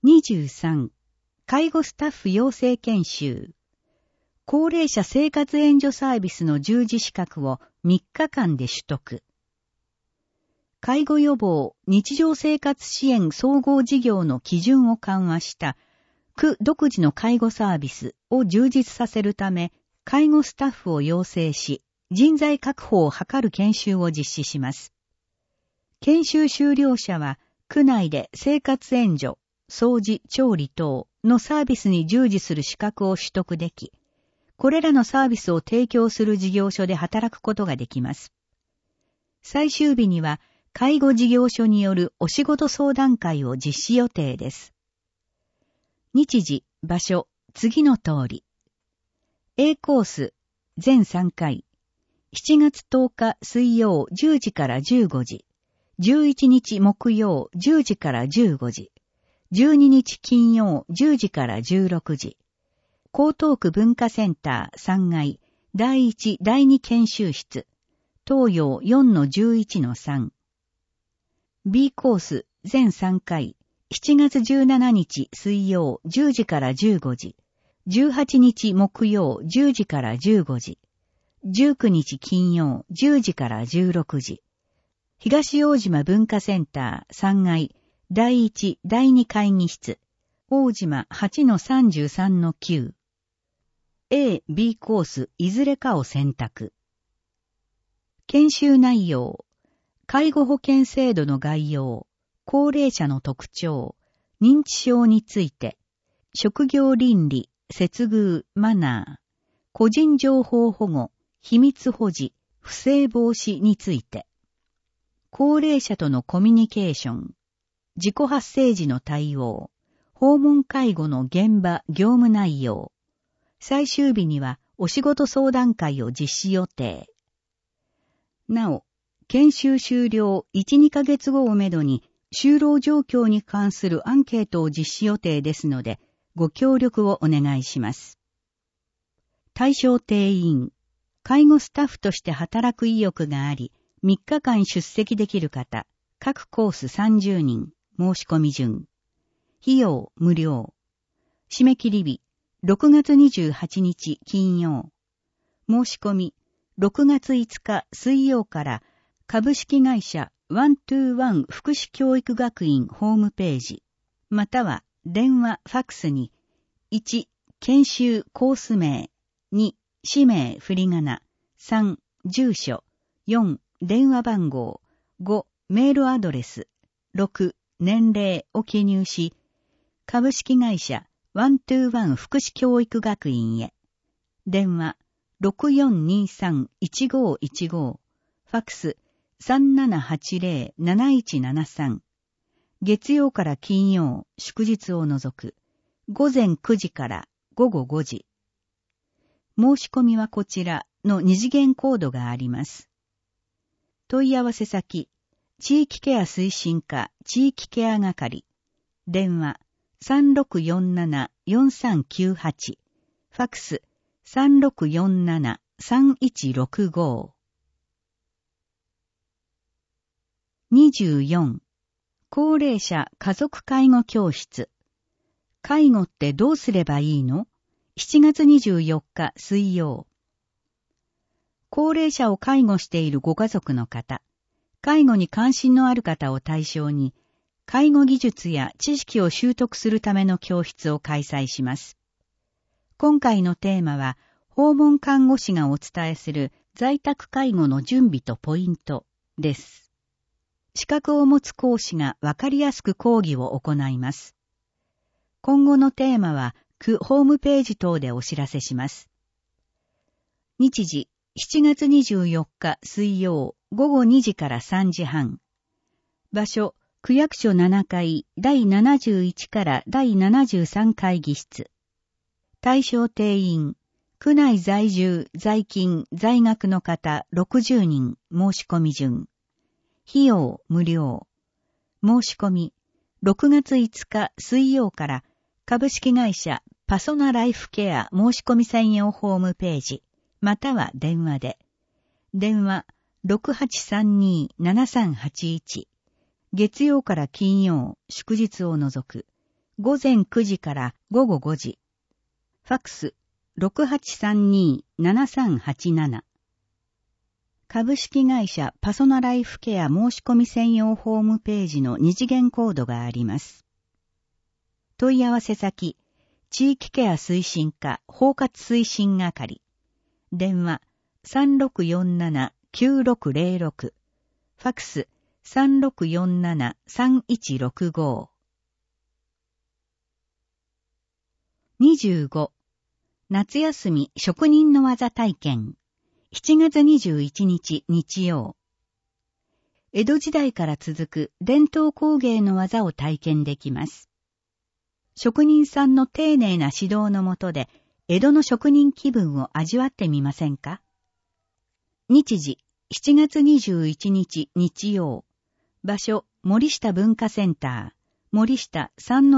23、介護スタッフ養成研修。高齢者生活援助サービスの従事資格を3日間で取得。介護予防、日常生活支援総合事業の基準を緩和した区独自の介護サービスを充実させるため、介護スタッフを養成し、人材確保を図る研修を実施します。研修修了者は、区内で生活援助、掃除、調理等のサービスに従事する資格を取得でき、これらのサービスを提供する事業所で働くことができます。最終日には、介護事業所によるお仕事相談会を実施予定です。日時、場所、次の通り。A コース、全3回。7月10日水曜10時から15時。11日木曜10時から15時。12日金曜10時から16時。江東区文化センター3階、第1、第2研修室。東洋 4-11-3。B コース全3回。7月17日水曜10時から15時。18日木曜10時から15時。19日金曜10時から16時。東大島文化センター3階、第1、第2会議室。大島 8-33-9。A、B コースいずれかを選択。研修内容。介護保険制度の概要。高齢者の特徴。認知症について。職業倫理、接遇、マナー。個人情報保護、秘密保持、不正防止について。高齢者とのコミュニケーション。自己発生時の対応。訪問介護の現場、業務内容。最終日にはお仕事相談会を実施予定。なお、研修終了 1,2 ヶ月後をめどに就労状況に関するアンケートを実施予定ですので、ご協力をお願いします。対象定員。介護スタッフとして働く意欲があり、3日間出席できる方、各コース30人、申し込み順。費用無料。締め切り日、6月28日金曜。申し込み、6月5日水曜から株式会社121福祉教育学院ホームページ、または電話、ファックスに、1、研修コース名、2、氏名振り仮名、3、住所、4、電話番号、5、メールアドレス、6、年齢を記入し、株式会社121福祉教育学院へ。電話 6423-1515、ファックス 3780-7173。月曜から金曜、祝日を除く、午前9時から午後5時。申し込みはこちらの2次元コードがあります。問い合わせ先、地域ケア推進課地域ケア係。電話3647-4398。ファックス3647-3165。24. 高齢者家族介護教室。介護ってどうすればいいの？ 7 月24日水曜。高齢者を介護しているご家族の方、介護に関心のある方を対象に、介護技術や知識を習得するための教室を開催します。今回のテーマは、訪問看護師がお伝えする在宅介護の準備とポイントです。資格を持つ講師がわかりやすく講義を行います。今後のテーマは、区ホームページ等でお知らせします。日時、7月24日水曜午後2時から3時半。場所、区役所7階第71から第73会議室。対象定員、区内在住、在勤、在学の方60人、申し込み順。費用無料。申し込み、6月5日水曜から株式会社パソナライフケア申し込み専用ホームページ、または電話で。電話 6832-7381。月曜から金曜、祝日を除く。 午前9時から午後5時。ファックス 6832-7387。株式会社パソナライフケア申し込み専用ホームページの二次元コードがあります。問い合わせ先、地域ケア推進課包括推進係。電話 3647-9606。ファックス 3647-3165。25. 夏休み職人の技体験。7月21日日曜。江戸時代から続く伝統工芸の技を体験できます。職人さんの丁寧な指導のもとで、江戸の職人気分を味わってみませんか？日時、7月21日日曜。場所、森下文化センター。森下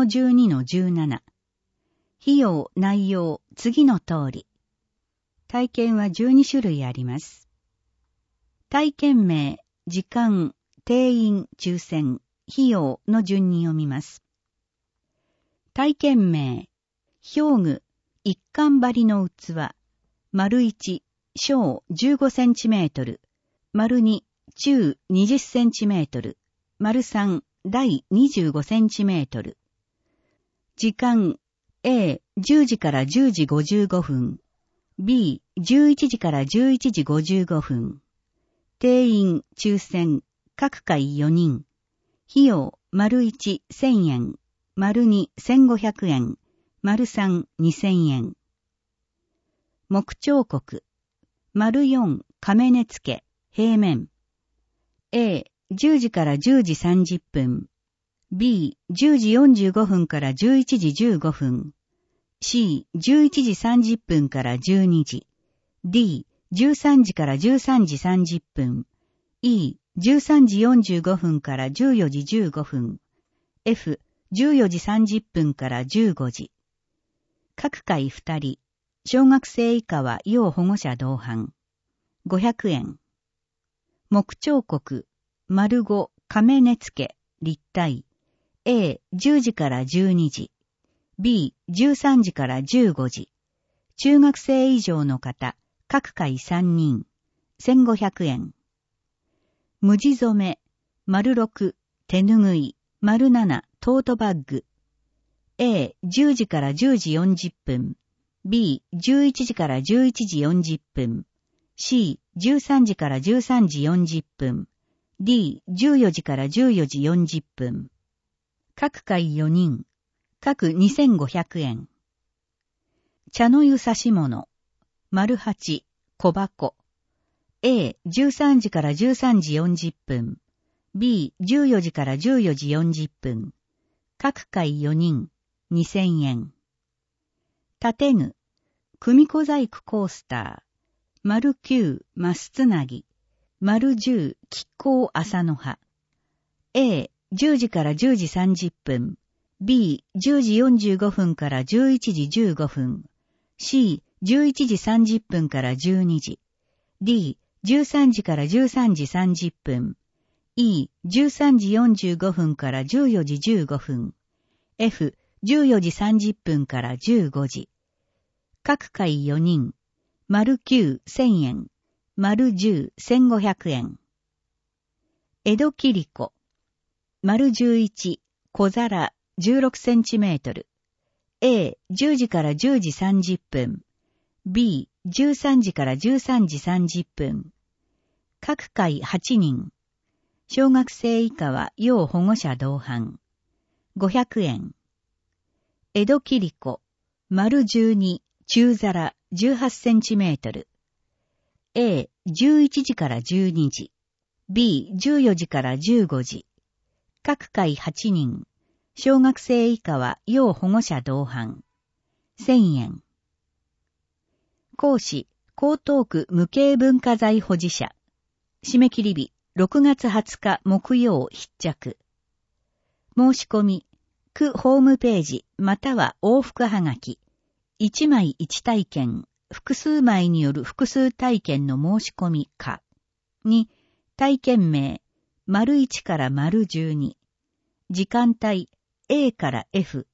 3-12-17。費用、内容、次の通り。体験は12種類あります。体験名、時間、定員、抽選、費用の順に読みます。体験名、表具、一貫張りの器、丸1、小15センチメートル、丸2、中20センチメートル、丸3、大25センチメートル。時間、A、10時から10時55分。B、11時から11時55分。定員、抽選、各回4人。費用、丸1、1000円。丸2、1500円。丸3、2000円。木彫刻。丸4、亀根付け、平面。A、10時から10時30分。B、10時45分から11時15分。C、11時30分から12時。D、13時から13時30分。E、13時45分から14時15分。F、14時30分から15時。各回2人。小学生以下は要保護者同伴。500円。木彫刻、丸5、亀根付け、立体。A、10時から12時。B、13時から15時。中学生以上の方、各回3人。1500円。無地染め、丸6、手ぬぐい、丸7、トートバッグ。A、10時から10時40分。B、11時から11時40分。C、13時から13時40分。D、14時から14時40分。各回4人。各2500円。茶の湯差し物。丸8、小箱。A、13時から13時40分。B、14時から14時40分。各回4人、2000円。建具。組子細工コースター。丸9、マスつなぎ。丸10、亀甲朝の葉。A、10時から10時30分。B、10時45分から11時15分。C、11時30分から12時。D、13時から13時30分。E、13時45分から14時15分。F、14時30分から15時。各回4人。丸9、1000円。丸10、1500円。江戸切子。丸11、小皿、16センチメートル。A、10時から10時30分。B、13時から13時30分。各回8人。小学生以下は要保護者同伴。500円。江戸切子。丸12、中皿、18センチメートル。A、11時から12時。B、14時から15時。各回8人。小学生以下は要保護者同伴。1000円。講師、江東区無形文化財保持者。締め切り日、6月20日木曜必着。申し込み、区ホームページまたは往復はがき。1枚1体験、複数枚による複数体験の申し込みか。に、体験名、丸1から丸12。時間帯、A から F、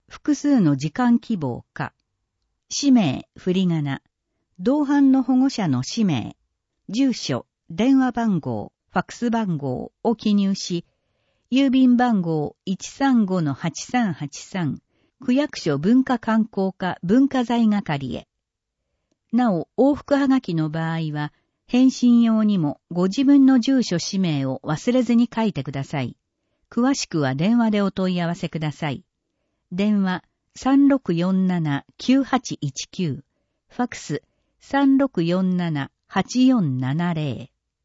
複数の時間希望か、氏名、振り仮名、同伴の保護者の氏名、住所、電話番号、ファックス番号を記入し、郵便番号 135-8383 区役所文化観光課文化財係へ。なお、往復はがきの場合は、返信用にもご自分の住所氏名を忘れずに書いてください。詳しくは電話でお問い合わせください。電話 3647-9819 ファックス 3647-8470。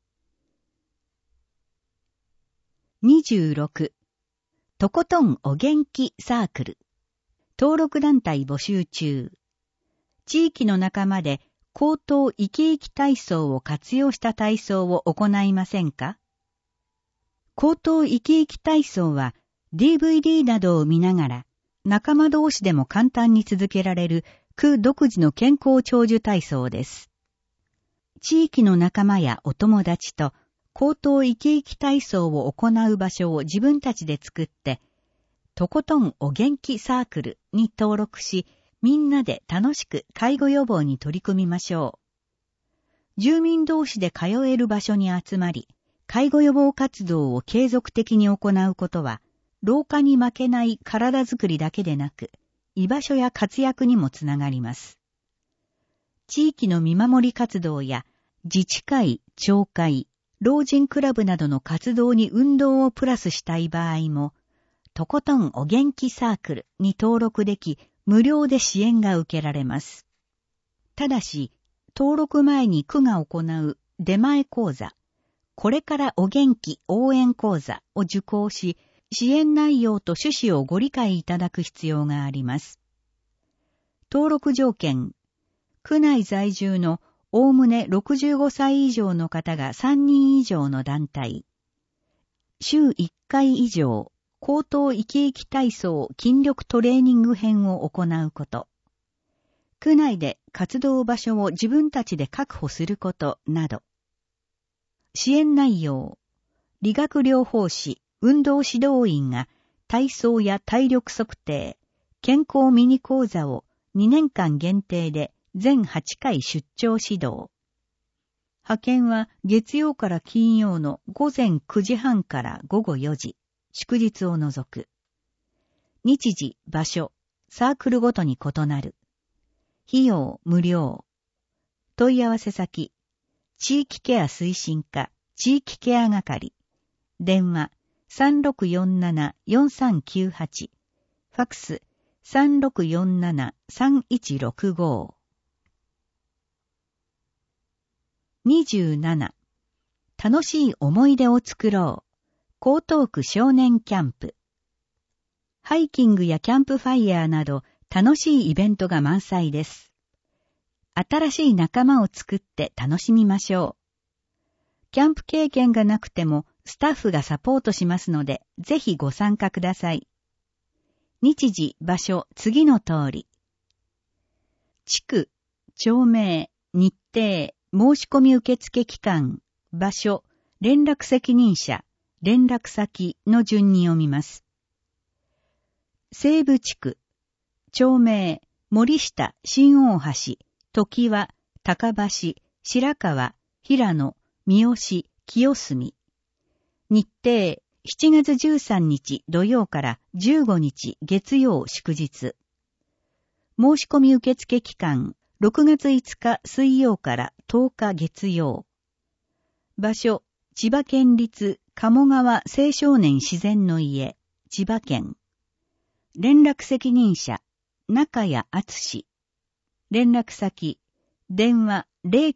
26. とことんお元気サークル。登録団体募集中。地域の仲間で口頭生き生き体操を活用した体操を行いませんか？口頭生き生き体操は DVD などを見ながら仲間同士でも簡単に続けられる区独自の健康長寿体操です。地域の仲間やお友達と口頭生き生き体操を行う場所を自分たちで作って、とことんお元気サークルに登録し、みんなで楽しく介護予防に取り組みましょう。住民同士で通える場所に集まり、介護予防活動を継続的に行うことは、老化に負けない体づくりだけでなく、居場所や活躍にもつながります。地域の見守り活動や、自治会、町会、老人クラブなどの活動に運動をプラスしたい場合も、とことんお元気サークルに登録でき、無料で支援が受けられます。ただし、登録前に区が行う出前講座、これからお元気応援講座を受講し、支援内容と趣旨をご理解いただく必要があります。登録条件、区内在住のおおむね65歳以上の方が3人以上の団体、週1回以上、口頭生き生き体操筋力トレーニング編を行うこと、区内で活動場所を自分たちで確保することなど、支援内容、理学療法士、運動指導員が体操や体力測定、健康ミニ講座を2年間限定で全8回出張指導。派遣は月曜から金曜の午前9時半から午後4時、祝日を除く。日時、場所、サークルごとに異なる。費用無料。問い合わせ先、地域ケア推進課、地域ケア係。電話、3647-4398。ファックス、3647-3165。27. 楽しい思い出を作ろう。江東区少年キャンプ。ハイキングやキャンプファイヤーなど楽しいイベントが満載です。新しい仲間を作って楽しみましょう。キャンプ経験がなくてもスタッフがサポートしますので、ぜひご参加ください。日時、場所、次の通り。地区、町名、日程、申し込み受付期間、場所、連絡責任者、連絡先の順に読みます。西部地区、町名、森下、新大橋、常盤、高橋、白川、平野、三好、清澄。日程、7月13日土曜から15日月曜祝日。申し込み受付期間、6月5日水曜から10日月曜。場所、千葉県立鴨川青少年自然の家、千葉県。連絡責任者、中谷敦。連絡先、電話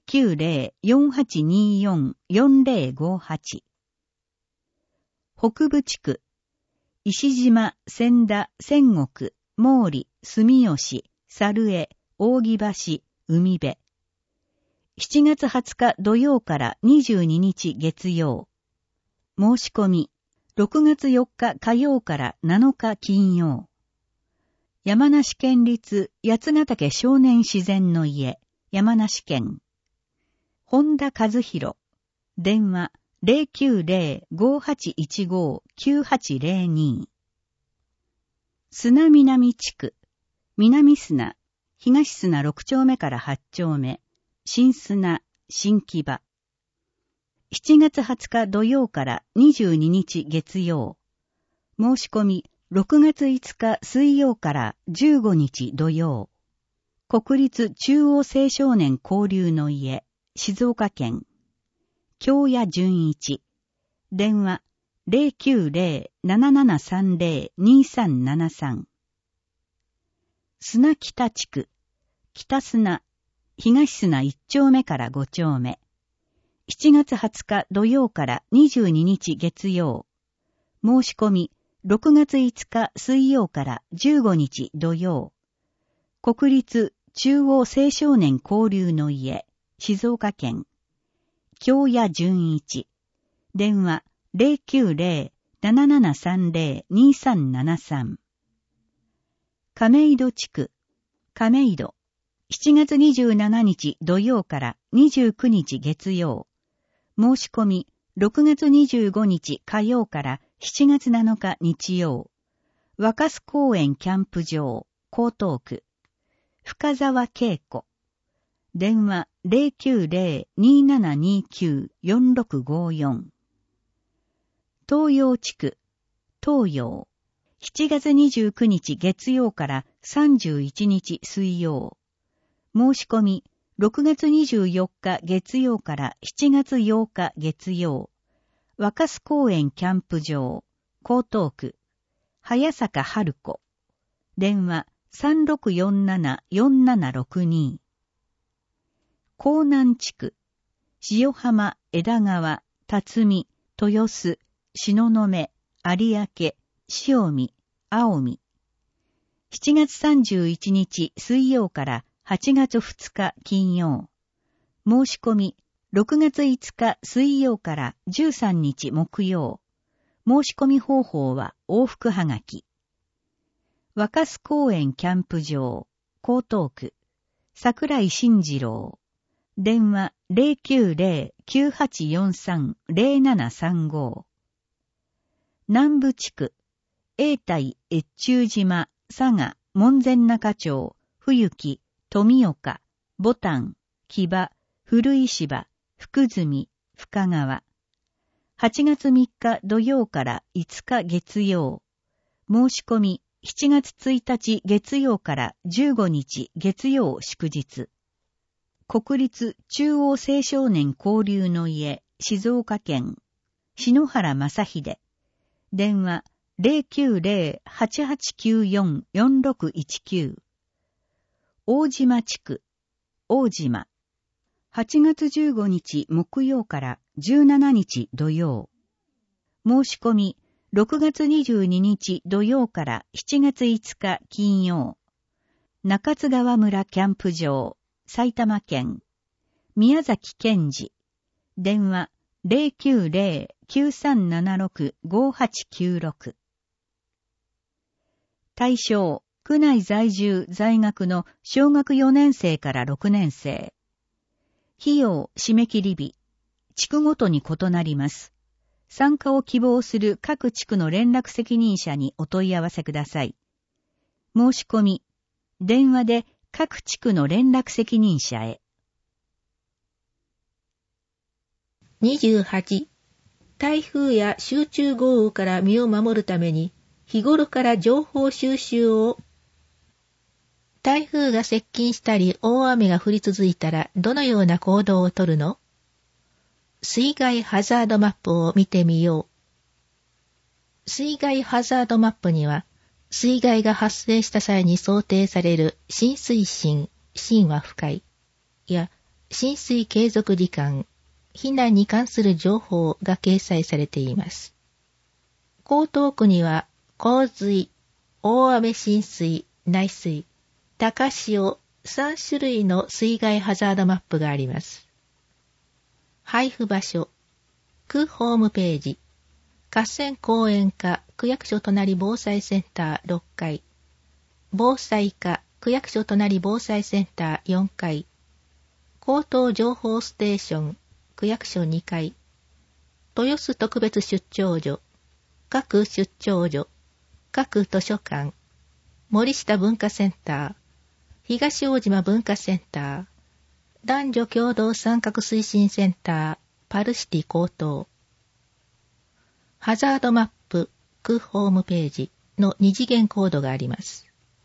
090-4824-4058。北部地区、石島、千田、仙石、毛利、住吉、猿江、扇橋、海辺。7月20日土曜から22日月曜。申し込み、6月4日火曜から7日金曜。山梨県立八ヶ岳少年自然の家、山梨県。本田和弘。電話 090-5815-9802。 砂南地区、南砂、東砂6丁目から8丁目、新砂、新木場。7月20日土曜から22日月曜。申し込み、6月5日水曜から15日土曜。国立中央青少年交流の家、静岡県。京谷純一。電話、090-7730-2373。砂北地区、北砂、東砂1丁目から5丁目。7月20日土曜から22日月曜。申し込み、6月5日水曜から15日土曜。国立中央青少年交流の家、静岡県。京谷純一。電話、090-7730-2373。亀戸地区、亀戸。7月27日土曜から29日月曜。申し込み、6月25日火曜から7月7日日曜。若洲公園キャンプ場、江東区。深沢恵子。電話090-2729-4654。東洋地区、東洋。7月29日月曜から31日水曜。申し込み、6月24日月曜から7月8日月曜。若洲公園キャンプ場、江東区。早坂春子。電話3647-4762。江南地区、塩浜、枝川、辰巳、豊洲、東雲、有明、塩見、青海。7月31日水曜から8月2日金曜。申し込み、6月5日水曜から13日木曜。申し込み方法は往復はがき。若洲公園キャンプ場、江東区。桜井慎次郎。電話090-9843-0735。南部地区、永代越中島、佐賀、門前仲町、冬木、富岡、牡丹、木場、古石芝、福住、深川。8月3日土曜から5日月曜。申し込み、7月1日月曜から15日月曜祝日。国立中央青少年交流の家、静岡県。篠原正秀。電話090-8894-4619。大島地区、大島。8月15日木曜から17日土曜。申し込み、6月22日土曜から7月5日金曜。中津川村キャンプ場、埼玉県。宮崎健治。電話090-9376-5896。対象、区内在住在学の小学4年生から6年生。費用、締め切り日。地区ごとに異なります。参加を希望する各地区の連絡責任者にお問い合わせください。申し込み、電話で各地区の連絡責任者へ。 28. 台風や集中豪雨から身を守るために日頃から情報収集を。台風が接近したり大雨が降り続いたらどのような行動をとるの？水害ハザードマップを見てみよう。水害ハザードマップには、水害が発生した際に想定される浸水深、深は深い、や浸水継続時間、避難に関する情報が掲載されています。江東区には、洪水、大雨浸水、内水、高潮、3種類の水害ハザードマップがあります。配布場所、区ホームページ、河川公園課区役所隣防災センター6階、防災課区役所隣防災センター4階、高等情報ステーション区役所2階、豊洲特別出張所、各出張所、各図書館、 森下文化センター、東大島文化センター、男女共同参画推進センター、パルシティ高等。ハザードマップ、区ホームページの2次元コードがあります。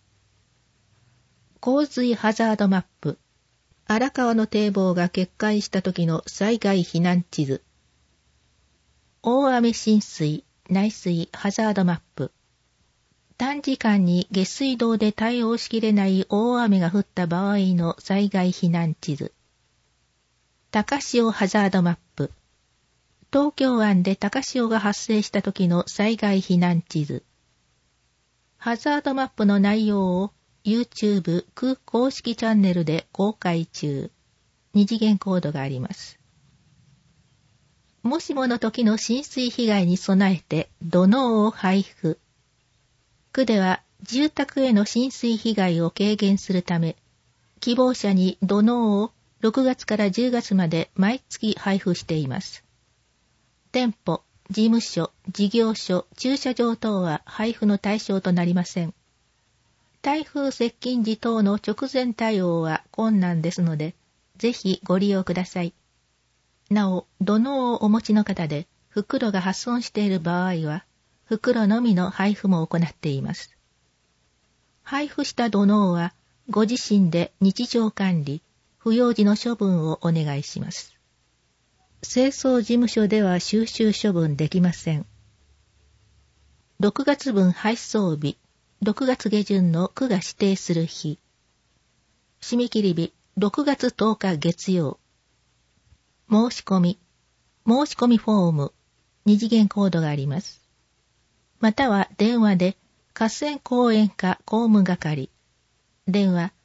洪水ハザードマップ、荒川の堤防が決壊した時の災害避難地図。大雨浸水、内水ハザードマップ。短時間に下水道で対応しきれない大雨が降った場合の災害避難地図。高潮ハザードマップ。東京湾で高潮が発生した時の災害避難地図。ハザードマップの内容を YouTube 区公式チャンネルで公開中。2次元コードがあります。もしもの時の浸水被害に備えて土のうを配布。区では住宅への浸水被害を軽減するため、希望者に土のうを6月から10月まで毎月配布しています。店舗、事務所、事業所、駐車場等は配布の対象となりません。台風接近時等の直前対応は困難ですので、ぜひご利用ください。なお、土のうをお持ちの方で袋が破損している場合は、袋のみの配布も行っています。配布した土のうは、ご自身で日常管理、不要時の処分をお願いします。清掃事務所では収集処分できません。6月分配送日、6月下旬の区が指定する日。締め切り日、6月10日月曜。申し込みフォーム、2次元コードがあります。または電話で河川公園課公務係、電話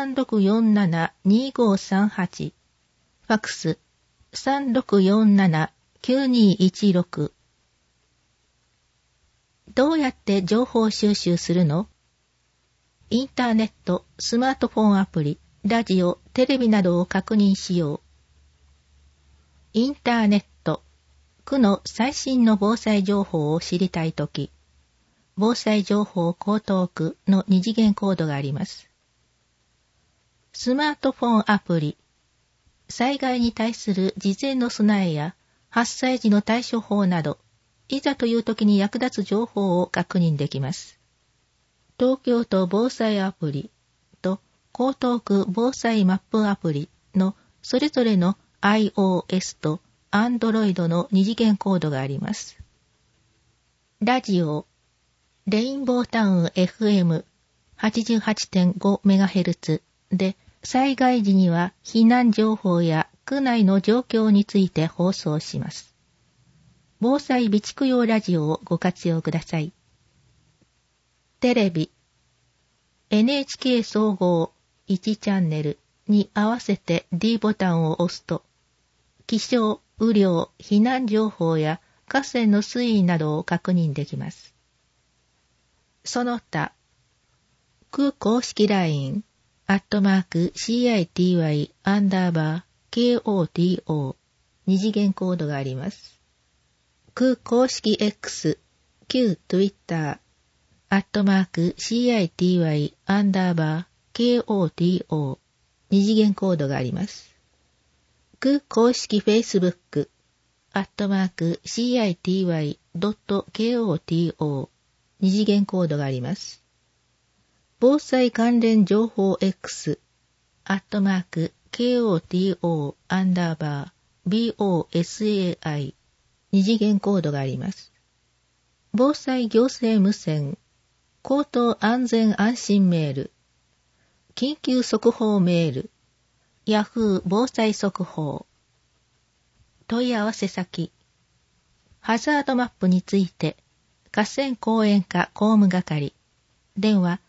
3647-2538、ファックス3647-9216。どうやって情報収集するの？インターネット、スマートフォンアプリ、ラジオ、テレビなどを確認しよう。インターネット、区の最新の防災情報を知りたいとき、防災情報江東区の2次元コードがあります。スマートフォンアプリ、災害に対する事前の備えや発災時の対処法など、いざという時に役立つ情報を確認できます。東京都防災アプリと江東区防災マップアプリのそれぞれの iOS と Android の2次元コードがあります。ラジオ、レインボータウン FM88.5MHz で災害時には避難情報や区内の状況について放送します。防災備蓄用ラジオをご活用ください。テレビ、NHK 総合1チャンネルに合わせて D ボタンを押すと、気象、雨量、避難情報や河川の水位などを確認できます。その他、区公式 LINE、@CITY_KOTO、2次元コードがあります。区公式 X、旧 Twitter、@CITY_KOTO、2次元コードがあります。区公式 Facebook、@CITY.KOTO、2次元コードがあります。防災関連情報 X、@KOTO_BOSAI、2次元コードがあります。防災行政無線、口頭安全安心メール、緊急速報メール、ヤフー防災速報。問い合わせ先、ハザードマップについて、河川公園課公務係、電話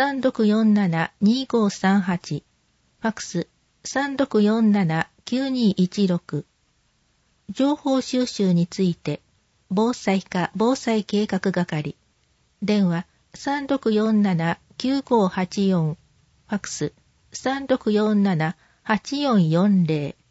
3647-2538、ファックス3647-9216。情報収集について、防災課防災計画係、電話3647-9584、ファックス3647-8440。